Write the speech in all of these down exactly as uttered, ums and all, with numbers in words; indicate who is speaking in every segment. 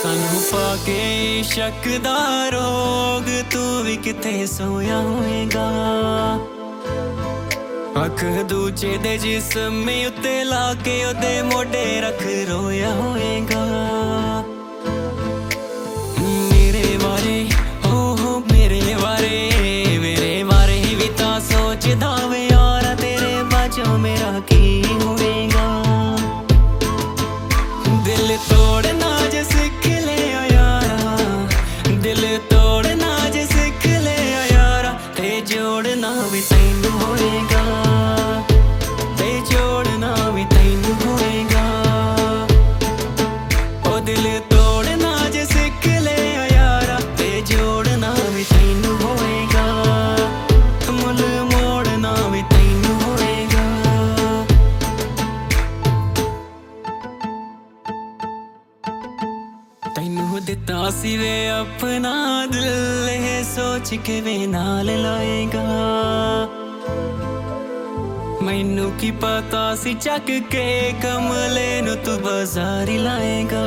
Speaker 1: सानू पाके शक दा रोग तू भी किथे सोया होएगा। अख दूजे दे जिस्म उत्ते लाके ओदे मोढे रख रोया होएगा। मेरे बारे हो हो मेरे बारे मेरे बारे भी तां सोचदा वे यार तेरे बाजों मेरा की होएगा। दिल तोड़ना जे सीख ले यारा, दिल तोड़ना जे सीख ले यारा, ते जोड़ना भी तैनू होएगा, ते जोड़ना भी तैनू होएगा। ओ दिल तोड़ना जे सीख ले यारा, ते जोड़ना भी तैनू होएगा, मुल मोड़ना भी तैनू होएगा। तैनू दिता सी वे अपना दिल, ये सोच के वे नाल लाएगा। मैनू की पता सी चक के कमले नू तू बाजारी लाएगा।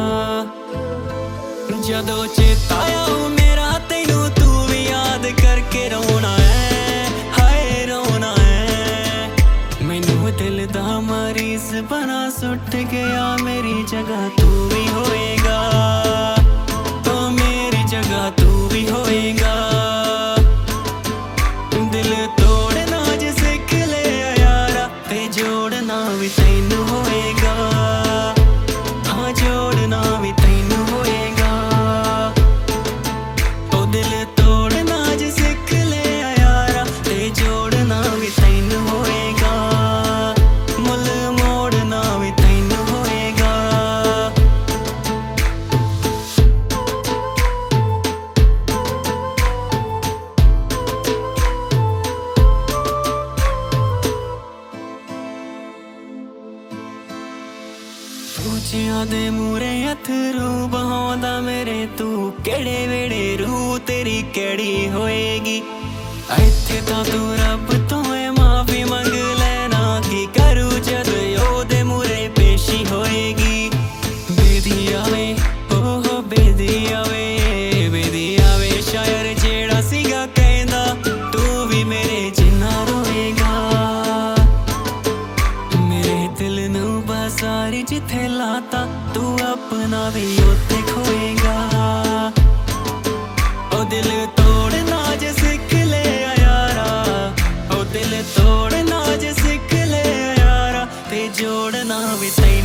Speaker 1: जदों चेता आया मेरा तैनू तू भी याद करके रोना है, हाय रोना है। मैनू दिल दा मरीज बना सुट गया, मेरी जगह तू भी होएगा, तो मेरी जगह तू भी होएगा। दिल तोड़ना जे सीख ले यारा, ते जोड़ना भी तैनू होएगा, हाँ जोड़ना भी तैनू होएगा। ओ दिल तोड़ना जे सीख ले यारा, ते जोड़ना भी तैनू होएगा, मुल मोड़ना भी तैनू होएगा। दूजियां दे मूरे अथरू बहाउंदा मेरे तू केड़े वेड़े रूह तेरी केड़ी होएगी। इत्थे तां तू रब तो है माफी मंग लेना, की करूं जद ओदे मूरे पेशी होएगी। बेदी आवे ओ हो बेदी आवे बेदी आवे शायर जेड़ा सीगा कहंदा, तू भी मेरे जिन्ना रोएगा। मेरे दिल नू बाजारी जिथे लाता, तू अपना भी उत्थे खोएगा। ओ दिल तोड़ना जे सीख ले यारा, ओ दिल तोड़ना जे सीख ले यारा, ते जोड़ना भी तैनू